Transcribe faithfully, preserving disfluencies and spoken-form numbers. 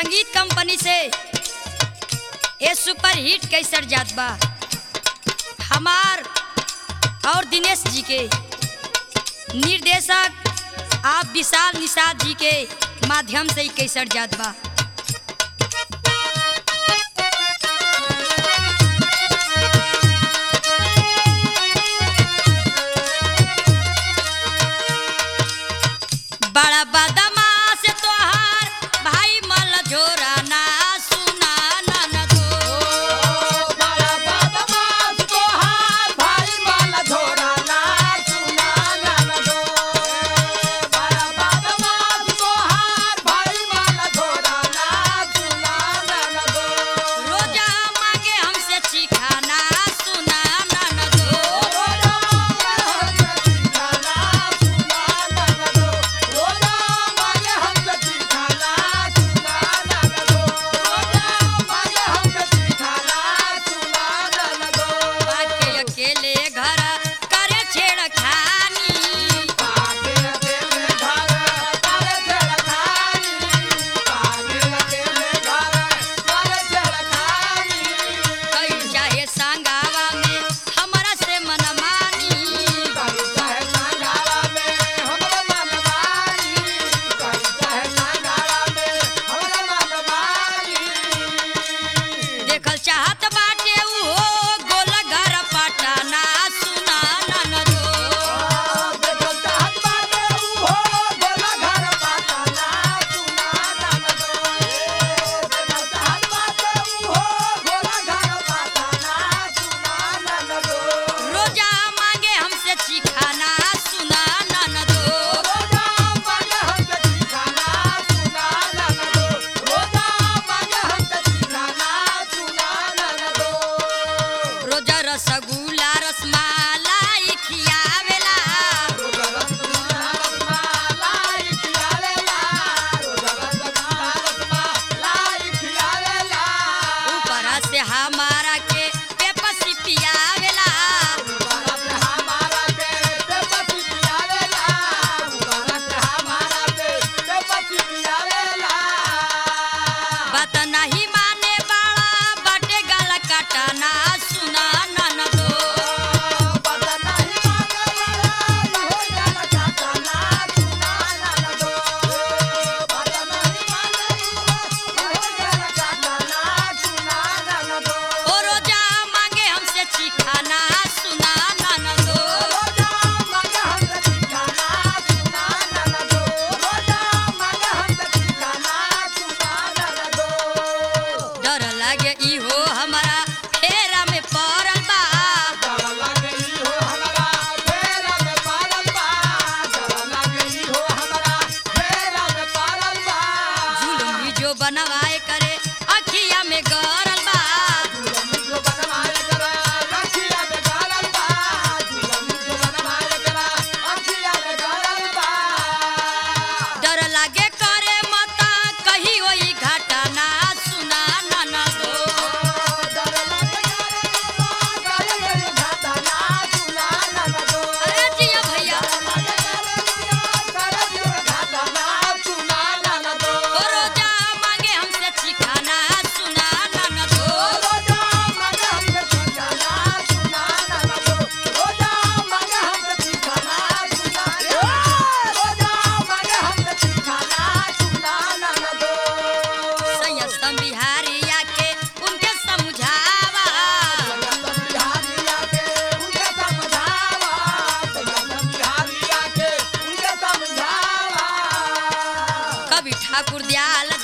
संगीत कंपनी से ये सुपर हिट कैसर जात बा हमार और दिनेश जी के निर्देशक आप विशाल निषाद जी के माध्यम से ही कैसर जात बा। बड़ा बदमाश तोहार भाई मल झोरा ना सुना ना दो बड़ा बदमाश तोहार भाई मल झोरा ना सुना ना दो बड़ा बदमाश तोहार भाई मल झोरा ना सुना ना दो रोजा मांगे हमसे चिखाना सुना ना दो रोजा मांगे हमसे चिखाना सुना ना दो रोजा मांगे हमसे चिखाना सुना ना दो रोजा मांगे हमसे चिखाना सुना ना दो बाके अकेले घर करे छेड़खानी आगे अकेले घर करे छेड़खानी आगे अकेले घर करे छेड़खानी कई चाहे संगावा में हमरा से मनमानी कई चाहे संगावा में हमरा मनमानी कई चाहे संगावा में हमरा मनमानी देखल चाहत बाटे उहो गोल घर पटाना सुना ना दो देखल चाहत बाटे उहो गोला घर पाटाना सुना ना दो देखल चाहत बाटे उहो गोला घर पाटाना सुना ना दो रोजा मांगे हमसे चिखाना सुना ना दो रोजा मांगे हमसे चिखाना सुना ना दो रोजा मांगे हमसे चिखाना सुना ना दो रोजा रसगुल्ला रसमलाई खियावेला रोजा रसगुल्ला रसमलाई खियावेला रोजा रसगुल्ला रसमलाई खियावेला ऊपर से हमारा के पेपसी पियावेला ऊपर से हमारा के पेपसी पियावेला ऊपर से हमारा के पेपसी पियावेला बात नहीं माने बाड़ा बाटे गला काटाना सुना ना दो पता नहीं मांगे वाला हो गया काटाना सुना ना दो पता नहीं मांगे हो गया काटाना सुना ना दो ओ रोजा मांगे हमसे चिखाना सुना ना दो रोजा मांगे हमसे चिखाना सुना ना दो रोजा मांगे हमसे चिखाना सुना ना दो डर लागे इहो हमारा फेरा में पड़ल बा डर लागई हो हमरा फेरा में पारल बा डर लागई हो हमरा फेरा में पारल बा जुलमी जो बनवाए करे अखिया में गरल बा जुलमी जो बनवाए करा अखिया में गारल बा जुलमी जो बनवाए करा अखिया में गारल बा डर लागे करे मत कही होई घटना सुना ना दो डर लागे करे करे घाटाना सुना ना दो अरे जिया भैया ओ रोजा मांगे हमसे चिखाना सुना ना दो सैया सम बिहारिया के उनके समझावा कभी ठाकुर दयाल